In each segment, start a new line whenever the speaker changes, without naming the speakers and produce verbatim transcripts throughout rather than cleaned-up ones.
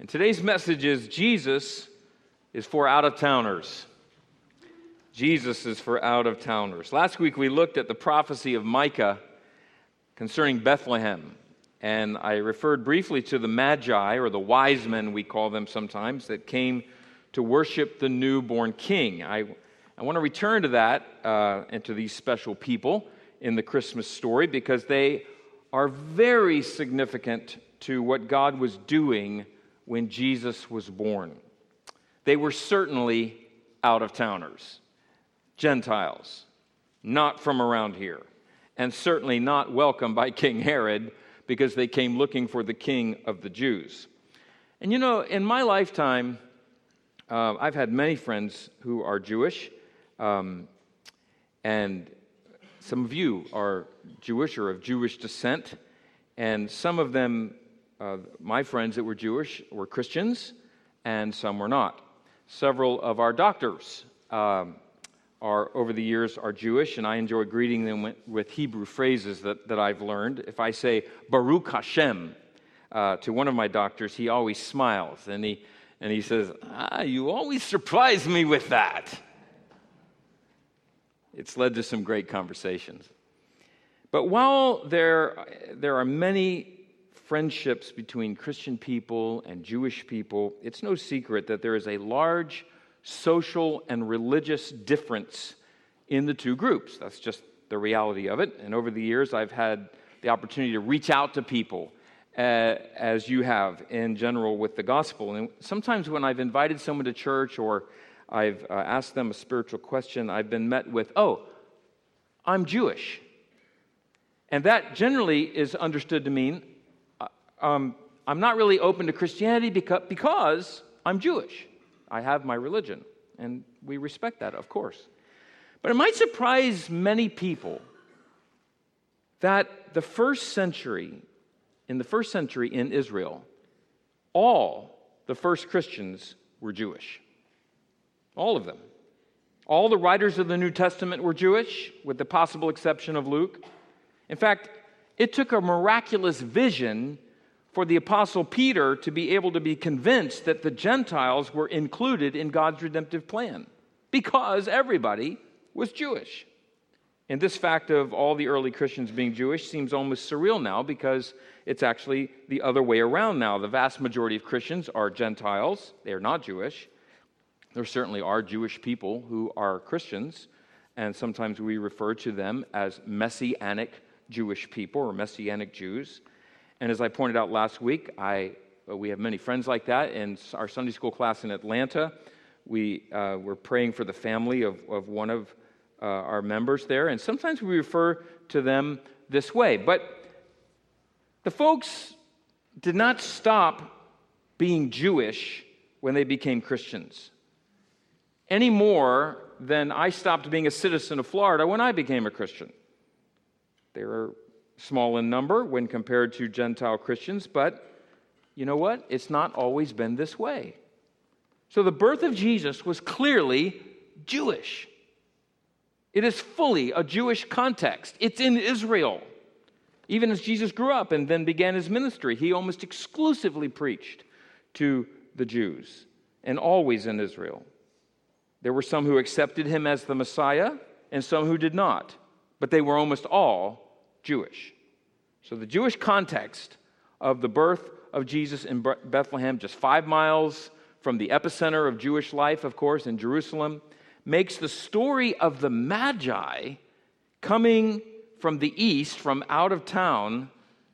And today's message is Jesus is for out-of-towners. Jesus is for out-of-towners. Last week we looked at the prophecy of Micah concerning Bethlehem, and I referred briefly to the Magi, or the wise men we call them sometimes, that came to worship the newborn king. I, I want to return to that uh, and to these special people in the Christmas story because they are very significant to what God was doing when Jesus was born. They were certainly out-of-towners, Gentiles, not from around here, and certainly not welcomed by King Herod because they came looking for the king of the Jews. And you know, in my lifetime, uh, I've had many friends who are Jewish, um, and some of you are Jewish or of Jewish descent, and some of them, uh, my friends that were Jewish, were Christians, and some were not. Several of our doctors um, are, over the years, are Jewish, and I enjoy greeting them with, with Hebrew phrases that, that I've learned. If I say Baruch Hashem uh, to one of my doctors, he always smiles, and he and he says, "Ah, you always surprise me with that." It's led to some great conversations. But while there, there are many friendships between Christian people and Jewish people, it's no secret that there is a large social and religious difference in the two groups. That's just the reality of it. And over the years, I've had the opportunity to reach out to people, uh, as you have in general with the gospel. And sometimes when I've invited someone to church or I've uh, asked them a spiritual question, I've been met with, "Oh, I'm Jewish." And that generally is understood to mean, uh, um, I'm not really open to Christianity because, because I'm Jewish. I have my religion, and we respect that, of course. But it might surprise many people that the first century, in the first century in Israel, all the first Christians were Jewish. All of them. All the writers of the New Testament were Jewish, with the possible exception of Luke. In fact, it took a miraculous vision for the Apostle Peter to be able to be convinced that the Gentiles were included in God's redemptive plan, because everybody was Jewish. And this fact of all the early Christians being Jewish seems almost surreal now, because it's actually the other way around now. The vast majority of Christians are Gentiles. They are not Jewish. There certainly are Jewish people who are Christians, and sometimes we refer to them as Messianic Jewish people or Messianic Jews. And as I pointed out last week, I we have many friends like that. In our Sunday school class in Atlanta, we uh, were praying for the family of, of one of uh, our members there, and sometimes we refer to them this way. But the folks did not stop being Jewish when they became Christians, any more than I stopped being a citizen of Florida when I became a Christian. They were small in number when compared to Gentile Christians, but you know what? It's not always been this way. So the birth of Jesus was clearly Jewish. It is fully a Jewish context. It's in Israel. Even as Jesus grew up and then began his ministry, he almost exclusively preached to the Jews, and always in Israel. There were some who accepted him as the Messiah and some who did not, but they were almost all Jewish. So the Jewish context of the birth of Jesus in Bethlehem, just five miles from the epicenter of Jewish life, of course, in Jerusalem, makes the story of the Magi coming from the east, from out of town,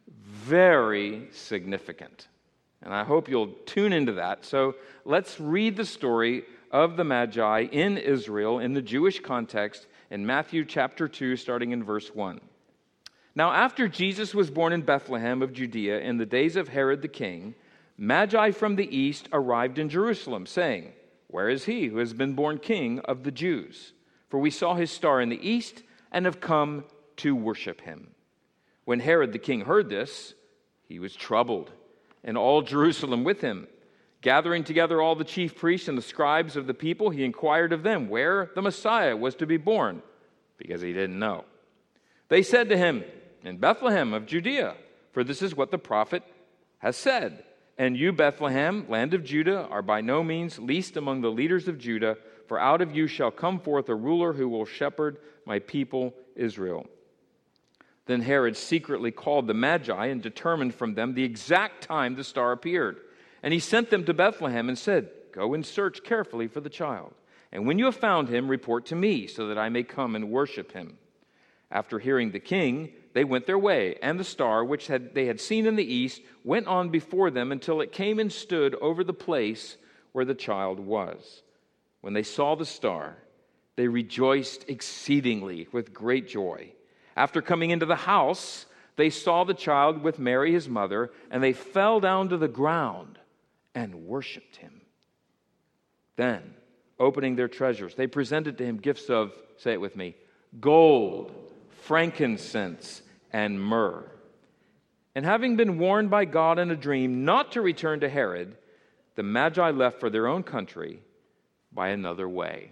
very significant. And I hope you'll tune into that. So let's read the story of the Magi in Israel, in the Jewish context, in Matthew chapter two, starting in verse one. Now, after Jesus was born in Bethlehem of Judea in the days of Herod the king, Magi from the east arrived in Jerusalem, saying, "Where is he who has been born king of the Jews? For we saw his star in the east and have come to worship him." When Herod the king heard this, he was troubled, and all Jerusalem with him. Gathering together all the chief priests and the scribes of the people, he inquired of them where the Messiah was to be born, because he didn't know. They said to him, "In Bethlehem of Judea, for this is what the prophet has said. And you, Bethlehem, land of Judah, are by no means least among the leaders of Judah, for out of you shall come forth a ruler who will shepherd my people Israel." Then Herod secretly called the Magi and determined from them the exact time the star appeared. And he sent them to Bethlehem and said, "Go and search carefully for the child. And when you have found him, report to me, so that I may come and worship him." After hearing the king, they went their way, and the star, which had, they had seen in the east, went on before them until it came and stood over the place where the child was. When they saw the star, they rejoiced exceedingly with great joy. After coming into the house, they saw the child with Mary his mother, and they fell down to the ground and worshipped him. Then, opening their treasures, they presented to him gifts of, say it with me, gold, frankincense, and myrrh. And having been warned by God in a dream not to return to Herod, the Magi left for their own country by another way.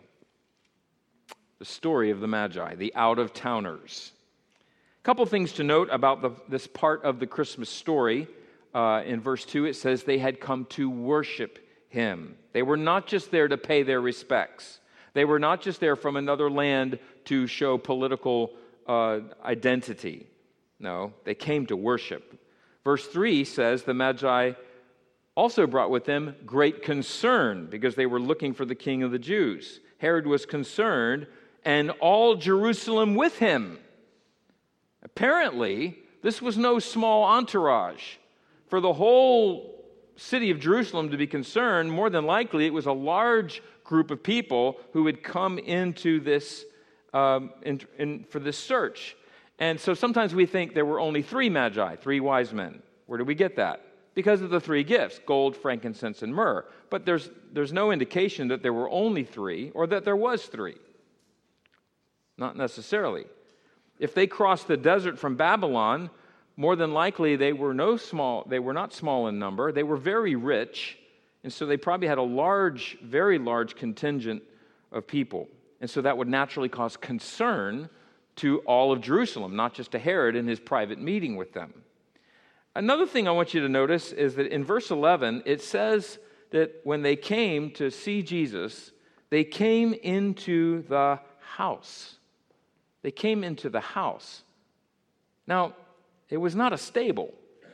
The story of the Magi, the out-of-towners. A couple things to note about the, this part of the Christmas story. Uh, in verse two, it says they had come to worship him. They were not just there to pay their respects. They were not just there from another land to show political uh, identity. No, they came to worship. Verse three says the Magi also brought with them great concern because they were looking for the King of the Jews. Herod was concerned, and all Jerusalem with him. Apparently, this was no small entourage. For the whole city of Jerusalem to be concerned, more than likely it was a large group of people who had come into this um, in, in, for this search. And so sometimes we think there were only three magi, three wise men. Where do we get that? Because of the three gifts, gold, frankincense, and myrrh. But there's, there's no indication that there were only three or that there was three. Not necessarily. If they crossed the desert from Babylon, more than likely they were no small, they were not small in number. They were very rich, and so they probably had a large, very large contingent of people. And so that would naturally cause concern to all of Jerusalem, not just to Herod in his private meeting with them. Another thing I want you to notice is that in verse eleven, it says that when they came to see Jesus, they came into the house. They came into the house. Now, it was not a stable.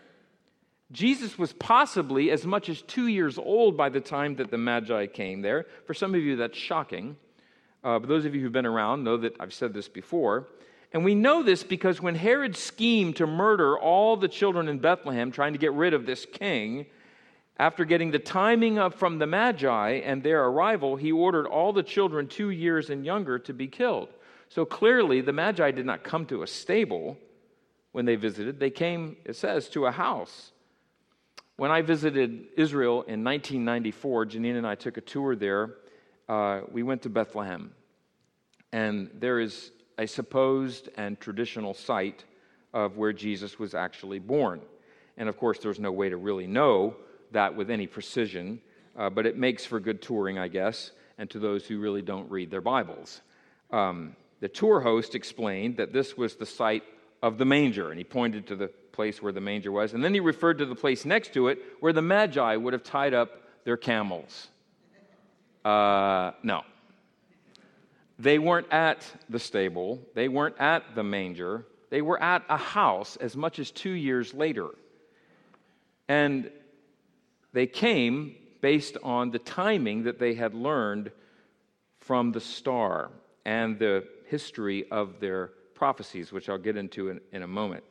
Jesus was possibly as much as two years old by the time that the Magi came there. For some of you, that's shocking. Uh, but those of you who've been around know that I've said this before. And we know this because when Herod schemed to murder all the children in Bethlehem, trying to get rid of this king, after getting the timing up from the Magi and their arrival, he ordered all the children two years and younger to be killed. So clearly, the Magi did not come to a stable when they visited. They came, it says, to a house. When I visited Israel in nineteen ninety-four, Janine and I took a tour there. Uh, we went to Bethlehem. And there is a supposed and traditional site of where Jesus was actually born. And of course, there's no way to really know that with any precision, uh, but it makes for good touring, I guess, and to those who really don't read their Bibles. Um, the tour host explained that this was the site of the manger, and he pointed to the place where the manger was, and then he referred to the place next to it where the Magi would have tied up their camels. Uh, no. They weren't at the stable. They weren't at the manger. They were at a house as much as two years later. And they came based on the timing that they had learned from the star and the history of their prophecies, which I'll get into in, in a moment.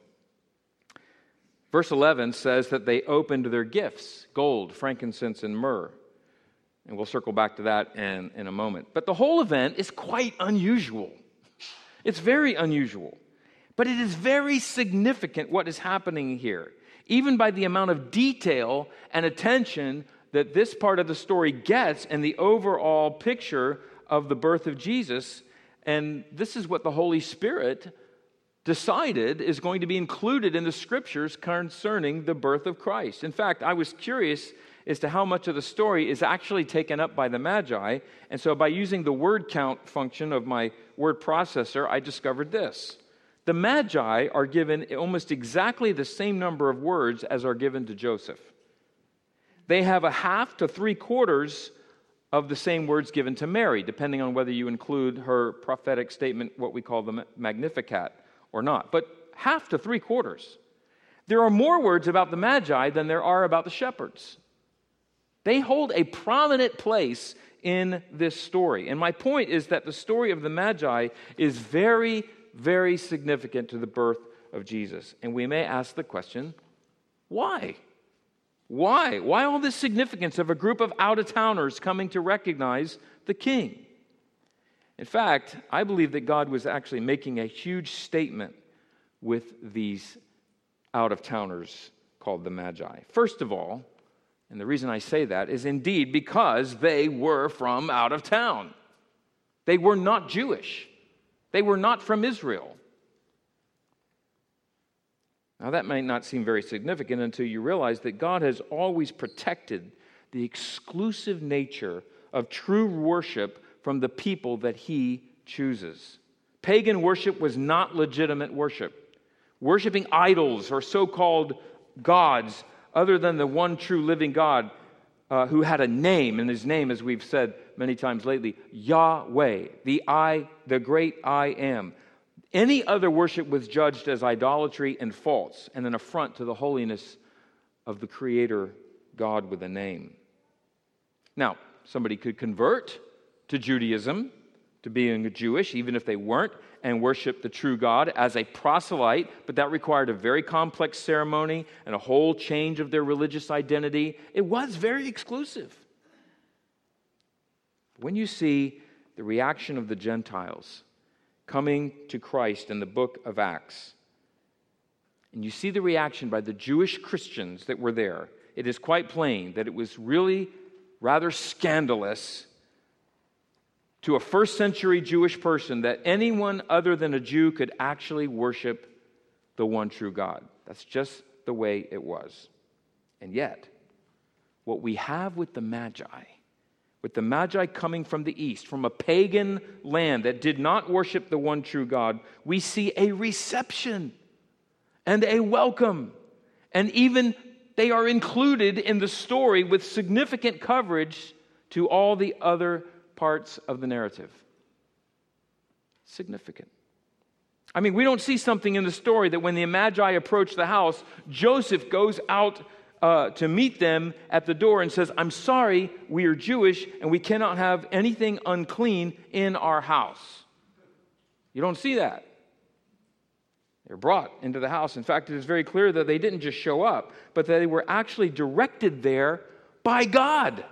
Verse eleven says that they opened their gifts, gold, frankincense, and myrrh. And we'll circle back to that in, in a moment. But the whole event is quite unusual. It's very unusual. But it is very significant what is happening here, even by the amount of detail and attention that this part of the story gets and the overall picture of the birth of Jesus. And this is what the Holy Spirit decided is going to be included in the scriptures concerning the birth of Christ. In fact, I was curious as to how much of the story is actually taken up by the Magi. And so by using the word count function of my word processor, I discovered this. The Magi are given almost exactly the same number of words as are given to Joseph. they have a half to three quarters of the same words given to Mary, depending on whether you include her prophetic statement, what we call the Magnificat, or not. But half to three quarters. There are more words about the Magi than there are about the shepherds. They hold a prominent place in this story. And my point is that the story of the Magi is very, very significant to the birth of Jesus. And we may ask the question, why? Why? Why all this significance of a group of out-of-towners coming to recognize the king? In fact, I believe that God was actually making a huge statement with these out-of-towners called the Magi. First of all, and the reason I say that is indeed because they were from out of town. They were not Jewish. They were not from Israel. Now, that might not seem very significant until you realize that God has always protected the exclusive nature of true worship from the people that He chooses. Pagan worship was not legitimate worship. Worshiping idols or so-called gods other than the one true living God uh, who had a name, and His name, as we've said many times lately, Yahweh, the I, the great I am. Any other worship was judged as idolatry and false, and an affront to the holiness of the Creator God with a name. Now, somebody could convert to Judaism, to being a Jewish, even if they weren't, and worship the true God as a proselyte, but that required a very complex ceremony and a whole change of their religious identity. It was very exclusive. When you see the reaction of the Gentiles coming to Christ in the book of Acts, and you see the reaction by the Jewish Christians that were there, it is quite plain that it was really rather scandalous to a first century Jewish person that anyone other than a Jew could actually worship the one true God. That's just the way it was. And yet, what we have with the Magi, with the Magi coming from the east, from a pagan land that did not worship the one true God, we see a reception and a welcome. And even they are included in the story with significant coverage to all the other parts of the narrative. Significant. I mean, we don't see something in the story that when the Magi approach the house, Joseph goes out uh, to meet them at the door and says, I'm sorry, we are Jewish and we cannot have anything unclean in our house. You don't see that. They're brought into the house. In fact, it is very clear that they didn't just show up, but that they were actually directed there by God.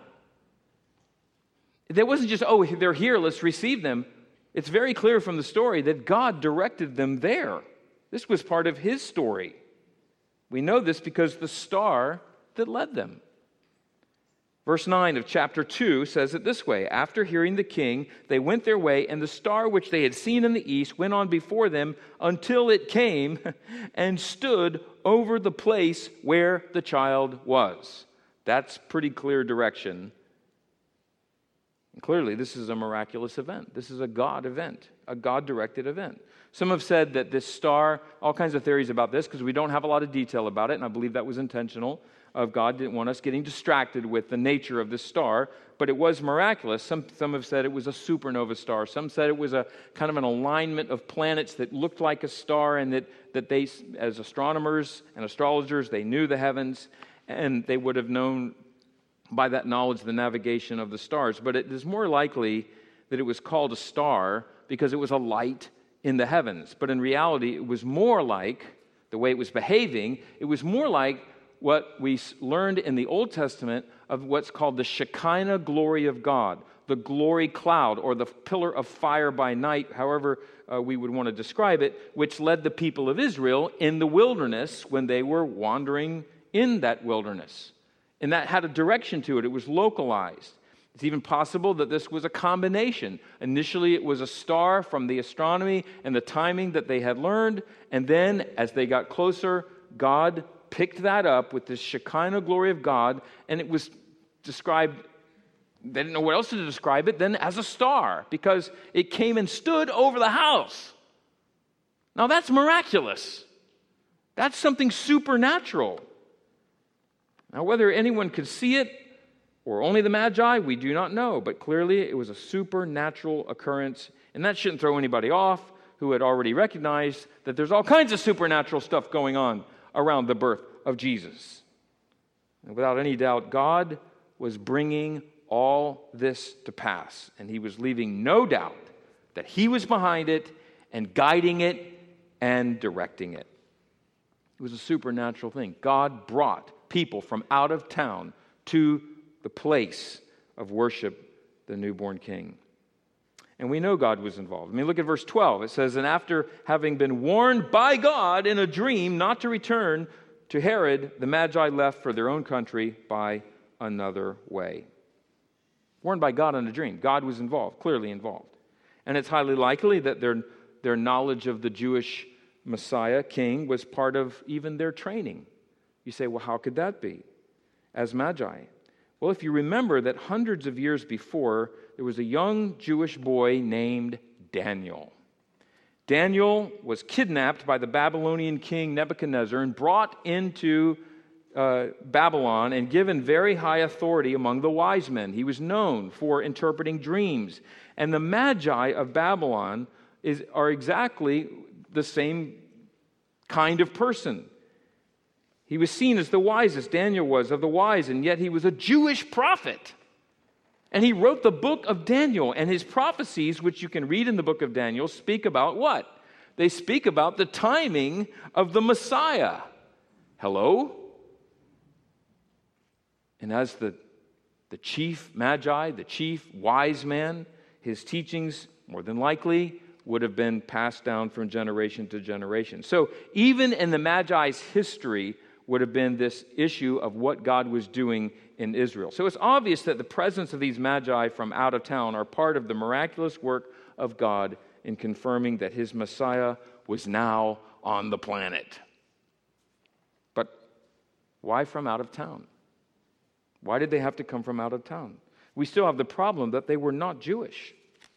It wasn't just, oh, they're here, let's receive them. It's very clear from the story that God directed them there. This was part of His story. We know this because the star that led them. Verse nine of chapter two says it this way: after hearing the king, they went their way, and the star which they had seen in the east went on before them until it came and stood over the place where the child was. That's pretty clear direction. And clearly, this is a miraculous event. This is a God event, a God-directed event. Some have said that this star, all kinds of theories about this, because we don't have a lot of detail about it, and I believe that was intentional of God. Didn't want us getting distracted with the nature of this star, but it was miraculous. Some, some have said it was a supernova star. Some said it was a kind of an alignment of planets that looked like a star, and that, that they, as astronomers and astrologers, they knew the heavens, and they would have known by that knowledge the navigation of the stars. But it is more likely that it was called a star because it was a light in the heavens. But in reality, it was more like, the way it was behaving, it was more like what we learned in the Old Testament of what's called the Shekinah glory of God, the glory cloud, or the pillar of fire by night, however uh, we would want to describe it, which led the people of Israel in the wilderness when they were wandering in that wilderness. And that had a direction to it. It was localized. It's even possible that this was a combination. Initially, it was a star from the astronomy and the timing that they had learned. And then, as they got closer, God picked that up with this Shekinah glory of God, and it was described, they didn't know what else to describe it than as a star, because it came and stood over the house. Now, that's miraculous. That's something supernatural. Now, whether anyone could see it or only the Magi, we do not know, but clearly it was a supernatural occurrence, and that shouldn't throw anybody off who had already recognized that there's all kinds of supernatural stuff going on around the birth of Jesus. And without any doubt, God was bringing all this to pass, and he was leaving no doubt that he was behind it and guiding it and directing it. It was a supernatural thing. God brought people from out of town to the place of worship, the newborn king. And we know God was involved. I mean, look at verse twelve. It says, "And after having been warned by God in a dream not to return to Herod, the Magi left for their own country by another way." Warned by God in a dream. God was involved, clearly involved. And it's highly likely that their, their knowledge of the Jewish Messiah, king, was part of even their training. You say, well, how could that be? As Magi. Well, if you remember that hundreds of years before, there was a young Jewish boy named Daniel. Daniel was kidnapped by the Babylonian king Nebuchadnezzar and brought into uh, Babylon and given very high authority among the wise men. He was known for interpreting dreams. And the Magi of Babylon is, are exactly the same kind of person. He was seen as the wisest, Daniel was, of the wise, and yet he was a Jewish prophet. And he wrote the book of Daniel, and his prophecies, which you can read in the book of Daniel, speak about what? They speak about the timing of the Messiah. Hello? And as the, the chief Magi, the chief wise man, his teachings, more than likely, would have been passed down from generation to generation. So even in the Magi's history would have been this issue of what God was doing in Israel. So it's obvious that the presence of these Magi from out of town are part of the miraculous work of God in confirming that his Messiah was now on the planet. But why from out of town? Why did they have to come from out of town? We still have the problem that they were not Jewish.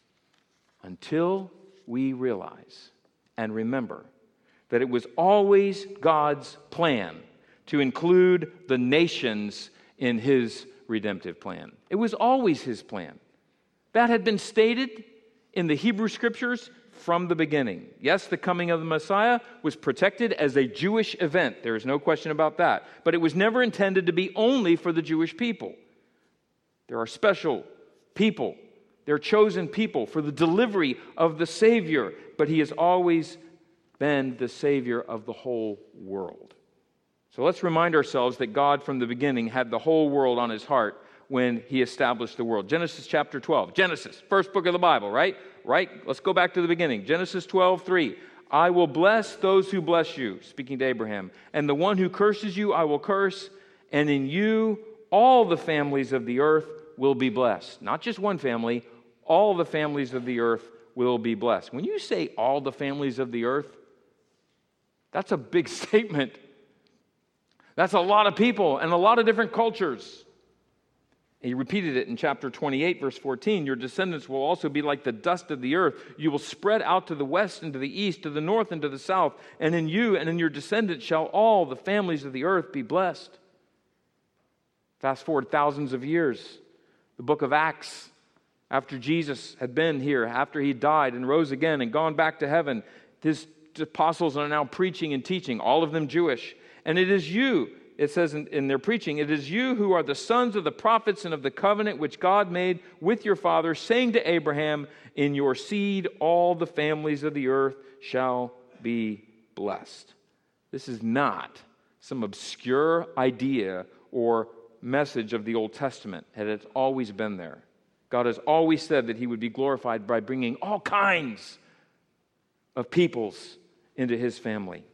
Until we realize and remember that it was always God's plan to include the nations in his redemptive plan. It was always his plan. That had been stated in the Hebrew Scriptures from the beginning. Yes, the coming of the Messiah was protected as a Jewish event. There is no question about that. But it was never intended to be only for the Jewish people. There are special people. They're chosen people for the delivery of the Savior. But he has always been the Savior of the whole world. So let's remind ourselves that God from the beginning had the whole world on his heart when he established the world. Genesis chapter twelve. Genesis, first book of the Bible, right? Right? Let's go back to the beginning. Genesis twelve, three. I will bless those who bless you, speaking to Abraham. And the one who curses you, I will curse. And in you, all the families of the earth will be blessed. Not just one family, all the families of the earth will be blessed. When you say all the families of the earth, that's a big statement. That's a lot of people and a lot of different cultures. And he repeated it in chapter twenty-eight, verse fourteen. Your descendants will also be like the dust of the earth. You will spread out to the west and to the east, to the north and to the south. And in you and in your descendants shall all the families of the earth be blessed. Fast forward thousands of years. The book of Acts, after Jesus had been here, after he died and rose again and gone back to heaven, his apostles are now preaching and teaching, all of them Jewish. And it is you, it says in, in their preaching, it is you who are the sons of the prophets and of the covenant which God made with your father, saying to Abraham, in your seed all the families of the earth shall be blessed. This is not some obscure idea or message of the Old Testament. It has always been there. God has always said that he would be glorified by bringing all kinds of peoples into his family.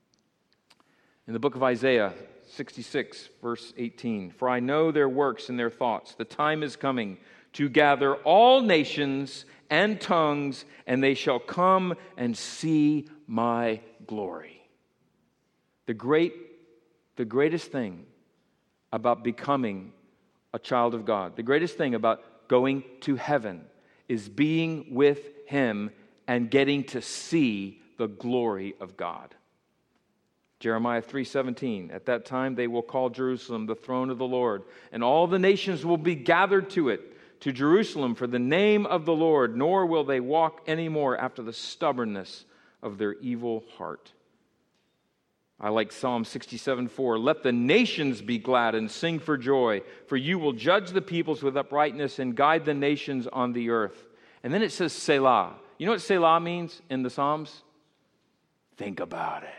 In the book of Isaiah sixty-six, verse eighteen, for I know their works and their thoughts. The time is coming to gather all nations and tongues, and they shall come and see my glory. The great, the greatest thing about becoming a child of God, the greatest thing about going to heaven is being with him and getting to see the glory of God. Jeremiah three seventeen, at that time they will call Jerusalem the throne of the Lord, and all the nations will be gathered to it, to Jerusalem for the name of the Lord, nor will they walk any more after the stubbornness of their evil heart. I like Psalm sixty-seven four, let the nations be glad and sing for joy, for you will judge the peoples with uprightness and guide the nations on the earth. And then it says Selah. You know what Selah means in the Psalms? Think about it.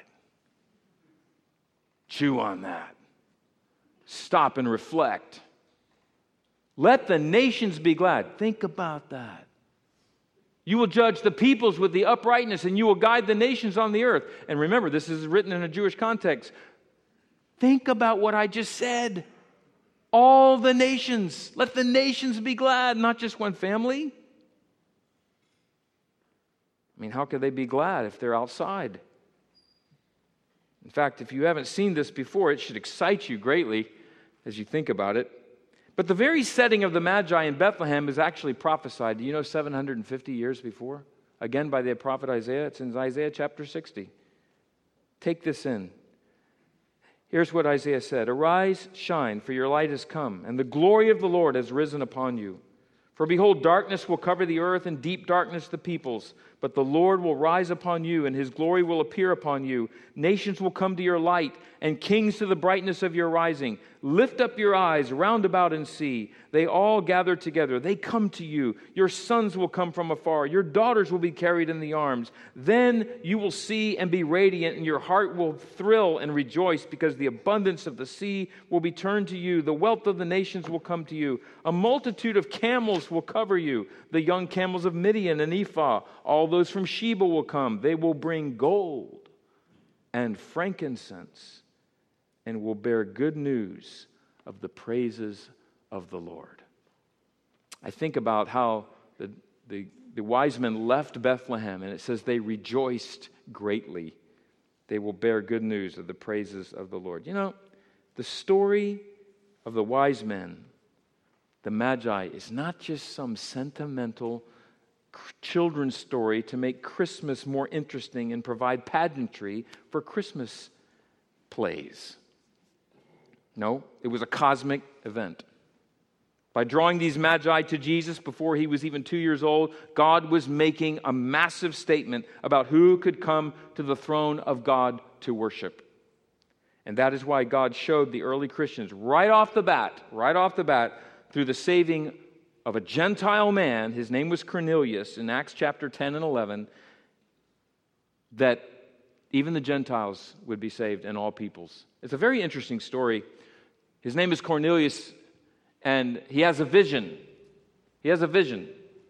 Chew on that. Stop and reflect. Let the nations be glad. Think about that. You will judge the peoples with the uprightness, and you will guide the nations on the earth. And remember, this is written in a Jewish context. Think about what I just said. All the nations. Let the nations be glad, not just one family. I mean, how could they be glad if they're outside? In fact, if you haven't seen this before, it should excite you greatly as you think about it. But the very setting of the Magi in Bethlehem is actually prophesied, do you know, seven hundred fifty years before? Again, by the prophet Isaiah. It's in Isaiah chapter sixty. Take this in. Here's what Isaiah said. Arise, shine, for your light has come, and the glory of the Lord has risen upon you. For behold, darkness will cover the earth, and deep darkness the peoples. But the Lord will rise upon you, and his glory will appear upon you. Nations will come to your light, and kings to the brightness of your rising. Lift up your eyes round about and see. They all gather together. They come to you. Your sons will come from afar. Your daughters will be carried in the arms. Then you will see and be radiant, and your heart will thrill and rejoice, because the abundance of the sea will be turned to you. The wealth of the nations will come to you. A multitude of camels will cover you. The young camels of Midian and Ephah. All those from Sheba will come. They will bring gold and frankincense, and will bear good news of the praises of the Lord. I think about how the, the, the wise men left Bethlehem, and it says they rejoiced greatly. They will bear good news of the praises of the Lord. You know, the story of the wise men, the Magi, is not just some sentimental children's story to make Christmas more interesting and provide pageantry for Christmas plays. No, it was a cosmic event. By drawing these Magi to Jesus before he was even two years old, God was making a massive statement about who could come to the throne of God to worship. And that is why God showed the early Christians right off the bat, right off the bat, through the saving of a Gentile man, his name was Cornelius, in Acts chapter ten and eleven, that even the Gentiles would be saved and all peoples. It's a very interesting story. His name is Cornelius, and he has a vision. He has a vision.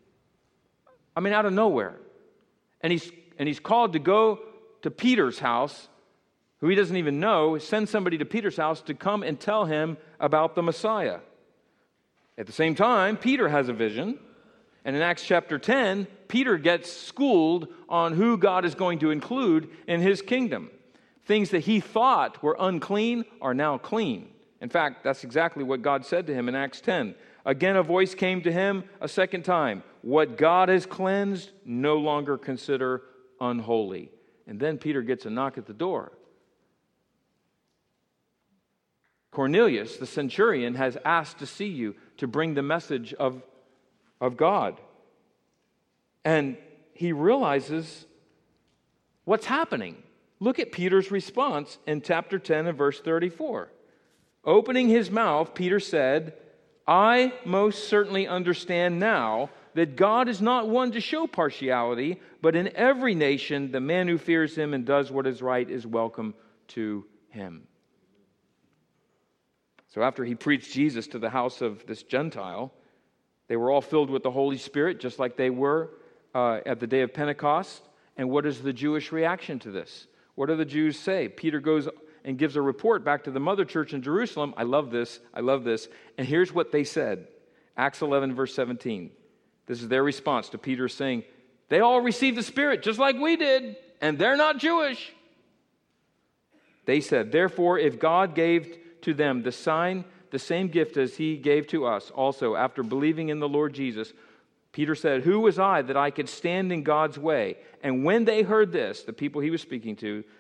I mean, out of nowhere. And he's, and he's called to go to Peter's house, who he doesn't even know, send somebody to Peter's house to come and tell him about the Messiah. At the same time, Peter has a vision, and in Acts chapter ten, Peter gets schooled on who God is going to include in his kingdom. Things that he thought were unclean are now clean. In fact, that's exactly what God said to him in Acts ten. Again, a voice came to him a second time. What God has cleansed, no longer consider unholy. And then Peter gets a knock at the door. Cornelius, the centurion, has asked to see you to bring the message of, of God. And he realizes what's happening. Look at Peter's response in chapter ten and verse thirty-four. Opening his mouth, Peter said, I most certainly understand now that God is not one to show partiality, but in every nation the man who fears him and does what is right is welcome to him. So after he preached Jesus to the house of this Gentile, they were all filled with the Holy Spirit, just like they were uh, at the day of Pentecost. And what is the Jewish reaction to this? What do the Jews say? Peter goes and gives a report back to the mother church in Jerusalem. I love this. I love this. And here's what they said. Acts eleven, verse seventeen. This is their response to Peter saying, they all received the Spirit just like we did, and they're not Jewish. They said, therefore, if God gave to them the sign, the same gift as he gave to us also after believing in the Lord Jesus, Peter said, who was I that I could stand in God's way? And when they heard this, the people he was speaking to,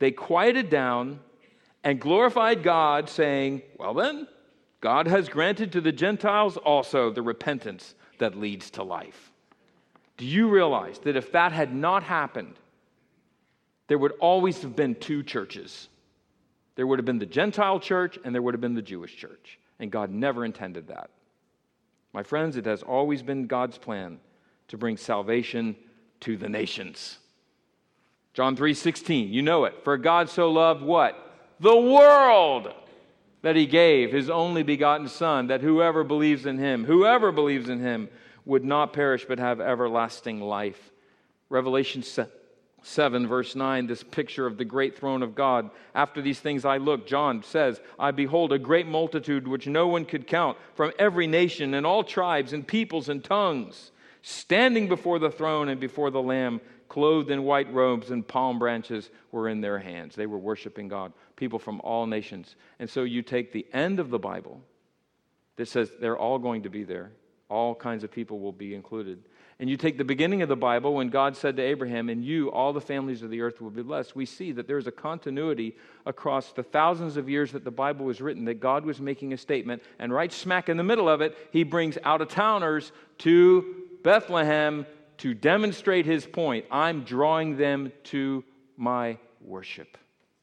they quieted down and glorified God, saying, well then, God has granted to the Gentiles also the repentance that leads to life. Do you realize that if that had not happened, there would always have been two churches? There would have been the Gentile church and there would have been the Jewish church. And God never intended that. My friends, it has always been God's plan to bring salvation to the nations. John three sixteen, you know it. For God so loved what? The world, that he gave his only begotten Son, that whoever believes in him, whoever believes in him, would not perish but have everlasting life. Revelation seven, verse nine, this picture of the great throne of God. After these things I looked, John says, I behold a great multitude which no one could count, from every nation and all tribes and peoples and tongues, standing before the throne and before the Lamb, clothed in white robes, and palm branches were in their hands. They were worshiping God, people from all nations. And so you take the end of the Bible that says they're all going to be there. All kinds of people will be included. And you take the beginning of the Bible when God said to Abraham, in you all the families of the earth will be blessed. We see that there's a continuity across the thousands of years that the Bible was written, that God was making a statement, and right smack in the middle of it, he brings out-of-towners to Bethlehem to demonstrate his point. I'm drawing them to my worship.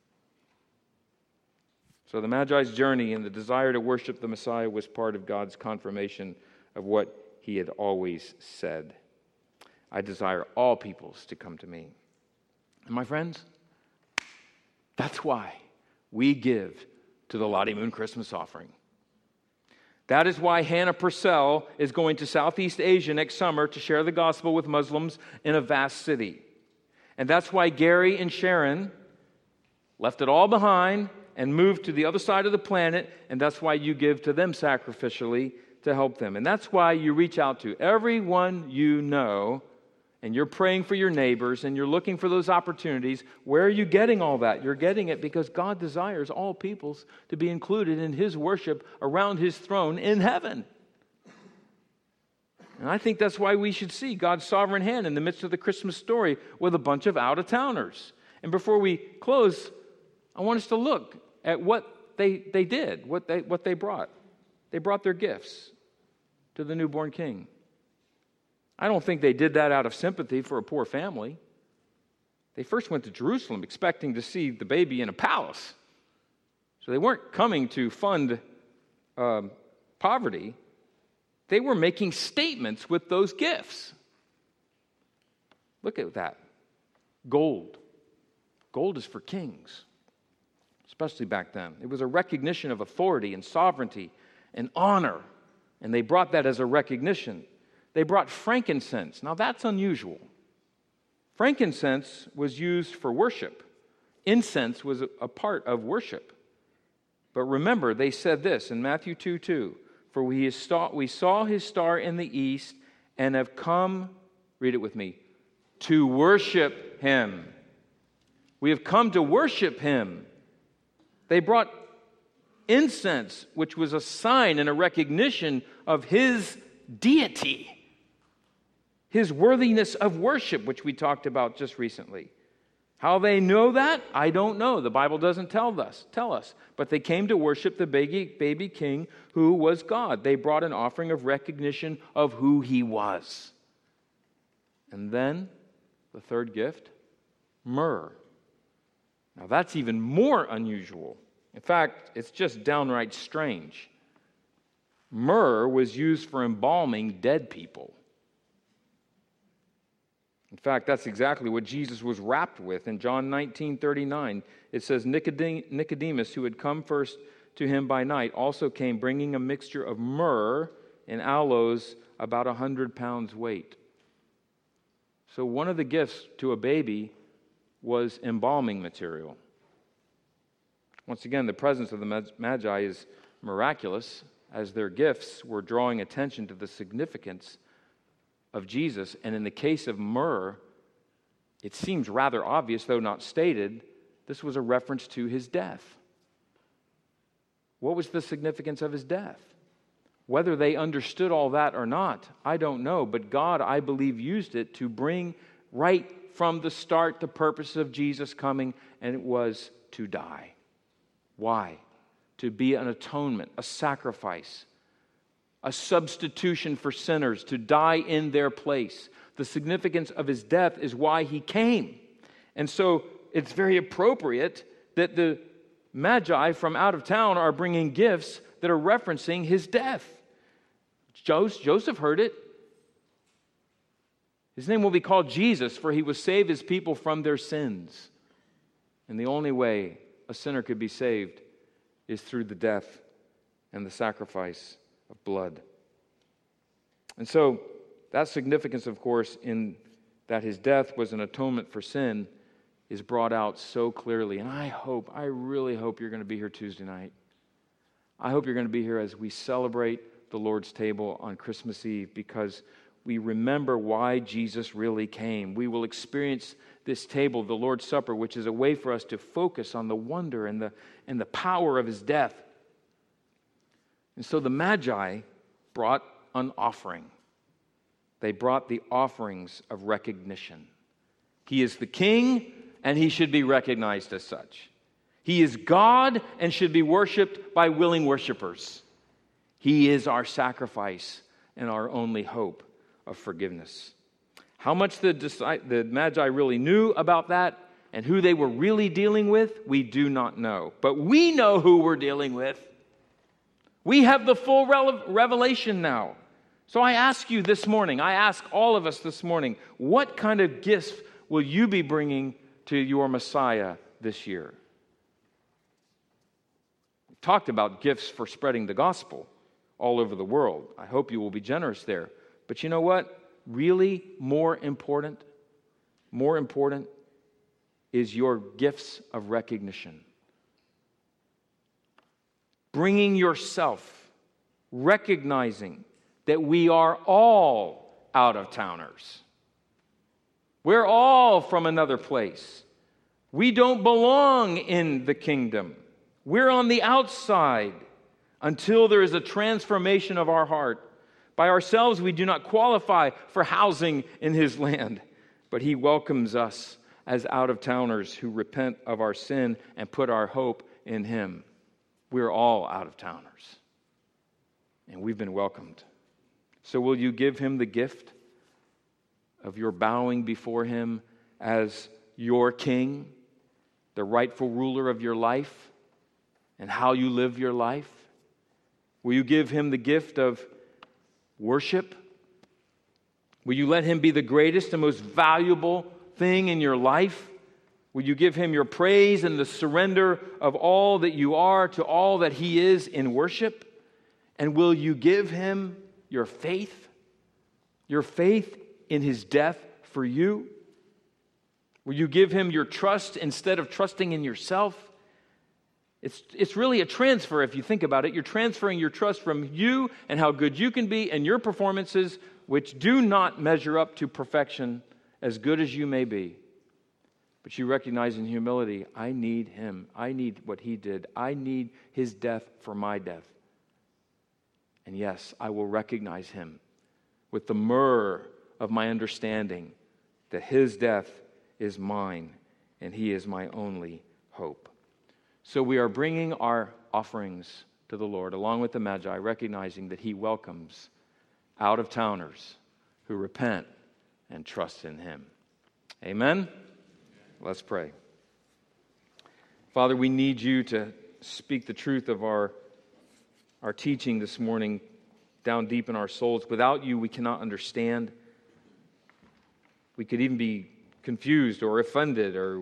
So the Magi's journey and the desire to worship the Messiah was part of God's confirmation of what he had always said. I desire all peoples to come to me. And my friends, that's why we give to the Lottie Moon Christmas offering. That is why Hannah Purcell is going to Southeast Asia next summer to share the gospel with Muslims in a vast city. And that's why Gary and Sharon left it all behind and moved to the other side of the planet, and that's why you give to them sacrificially to help them. And that's why you reach out to everyone you know, and you're praying for your neighbors, and you're looking for those opportunities. Where are you getting all that? You're getting it because God desires all peoples to be included in his worship around his throne in heaven. And I think that's why we should see God's sovereign hand in the midst of the Christmas story with a bunch of out-of-towners. And before we close, I want us to look at what they, they did, what they, what they brought. They brought their gifts to the newborn king. I don't think they did that out of sympathy for a poor family. They first went to Jerusalem expecting to see the baby in a palace. So they weren't coming to fund um, poverty. They were making statements with those gifts. Look at that. Gold. Gold is for kings, especially back then. It was a recognition of authority and sovereignty and honor, and they brought that as a recognition. They brought frankincense. Now that's unusual. Frankincense was used for worship. Incense was a part of worship. But remember, they said this in Matthew two two, for we saw, we saw his star in the east and have come, read it with me, to worship him. We have come to worship him. They brought incense, which was a sign and a recognition of his deity, his worthiness of worship, which we talked about just recently. How they know that, I don't know. The Bible doesn't tell us. Tell us. But they came to worship the baby, baby king who was God. They brought an offering of recognition of who he was. And then the third gift, myrrh. Now that's even more unusual. In fact, it's just downright strange. Myrrh was used for embalming dead people. In fact, that's exactly what Jesus was wrapped with. In John nineteen thirty-nine, it says, Nicodemus, who had come first to him by night, also came bringing a mixture of myrrh and aloes, about a hundred pounds weight. So one of the gifts to a baby was embalming material. Once again, the presence of the Magi is miraculous, as their gifts were drawing attention to the significance of Jesus. And in the case of myrrh, it seems rather obvious, though not stated, this was a reference to his death. What was the significance of his death? Whether they understood all that or not, I don't know. But God, I believe, used it to bring right from the start the purpose of Jesus coming, and it was to die. Why? To be an atonement, a sacrifice, a substitution for sinners, to die in their place. The significance of his death is why he came. And so it's very appropriate that the Magi from out of town are bringing gifts that are referencing his death. Joseph heard it. His name will be called Jesus, for he will save his people from their sins. And the only way a sinner could be saved is through the death and the sacrifice of blood. And so that significance, of course, in that his death was an atonement for sin is brought out so clearly. And I hope, I really hope you're going to be here Tuesday night. I hope you're going to be here as we celebrate the Lord's table on Christmas Eve, because we remember why Jesus really came. We will experience this table, the Lord's Supper, which is a way for us to focus on the wonder and the, and the power of his death. And so the Magi brought an offering. They brought the offerings of recognition. He is the king, and he should be recognized as such. He is God and should be worshiped by willing worshipers. He is our sacrifice and our only hope of forgiveness. How much the, the Magi really knew about that and who they were really dealing with, we do not know. But we know who we're dealing with. We have the full revelation now. So I ask you this morning, I ask all of us this morning, what kind of gifts will you be bringing to your Messiah this year? We've talked about gifts for spreading the gospel all over the world. I hope you will be generous there. But you know what? Really more important, more important is your gifts of recognition. Bringing yourself, recognizing that we are all out-of-towners. We're all from another place. We don't belong in the kingdom. We're on the outside until there is a transformation of our heart. By ourselves, we do not qualify for housing in his land, but he welcomes us as out-of-towners who repent of our sin and put our hope in him. We're all out-of-towners, and we've been welcomed. So will you give him the gift of your bowing before him as your king, the rightful ruler of your life, and how you live your life? Will you give him the gift of worship? Will you let him be the greatest and most valuable thing in your life? Will you give him your praise and the surrender of all that you are to all that he is in worship? And will you give him your faith? Your faith in his death for you? Will you give him your trust instead of trusting in yourself? It's, it's really a transfer if you think about it. You're transferring your trust from you and how good you can be and your performances, which do not measure up to perfection, as good as you may be. But you recognize in humility, I need him. I need what he did. I need his death for my death. And yes, I will recognize him with the myrrh of my understanding that his death is mine and he is my only hope. So we are bringing our offerings to the Lord along with the Magi, recognizing that he welcomes out-of-towners who repent and trust in him. Amen? Let's pray. Father, we need you to speak the truth of our, our teaching this morning down deep in our souls. Without you, we cannot understand. We could even be confused or offended or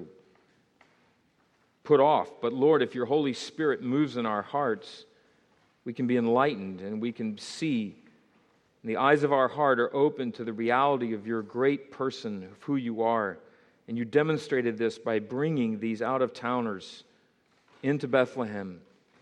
put off. But Lord, if your Holy Spirit moves in our hearts, we can be enlightened and we can see. And the eyes of our heart are open to the reality of your great person, of who you are. And you demonstrated this by bringing these out-of-towners into Bethlehem,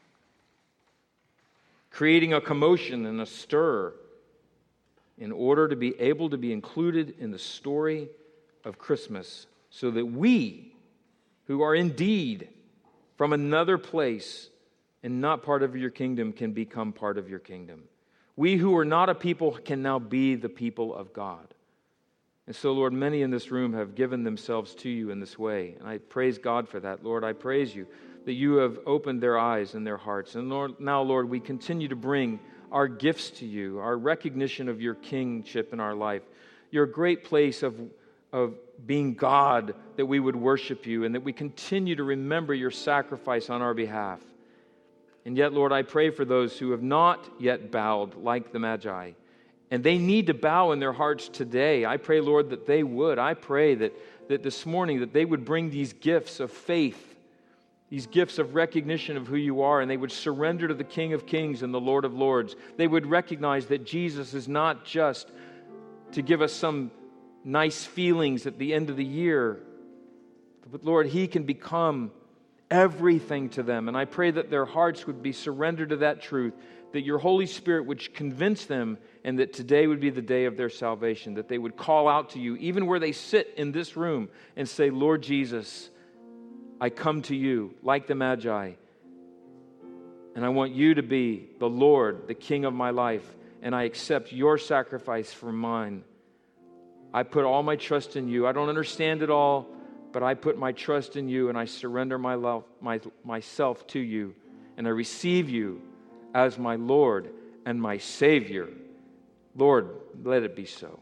creating a commotion and a stir in order to be able to be included in the story of Christmas, so that we, who are indeed from another place and not part of your kingdom, can become part of your kingdom. We who are not a people can now be the people of God. And so, Lord, many in this room have given themselves to you in this way. And I praise God for that. Lord, I praise you that you have opened their eyes and their hearts. And Lord, now, Lord, we continue to bring our gifts to you, our recognition of your kingship in our life, your great place of, of being God, that we would worship you and that we continue to remember your sacrifice on our behalf. And yet, Lord, I pray for those who have not yet bowed like the Magi, and they need to bow in their hearts today. I pray, Lord, that they would. I pray that, that this morning that they would bring these gifts of faith, these gifts of recognition of who you are, and they would surrender to the King of Kings and the Lord of Lords. They would recognize that Jesus is not just to give us some nice feelings at the end of the year, but Lord, He can become everything to them. And I pray that their hearts would be surrendered to that truth, that your Holy Spirit would convince them, and that today would be the day of their salvation, that they would call out to you, even where they sit in this room, and say, Lord Jesus, I come to you like the Magi, and I want you to be the Lord, the King of my life, and I accept your sacrifice for mine. I put all my trust in you. I don't understand it all, but I put my trust in you, and I surrender my love, my, myself to you, and I receive you as my Lord and my Savior. Lord, let it be so.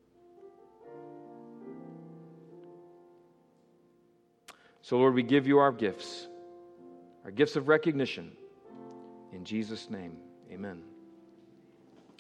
So, Lord, we give you our gifts, our gifts of recognition. In Jesus' name, amen.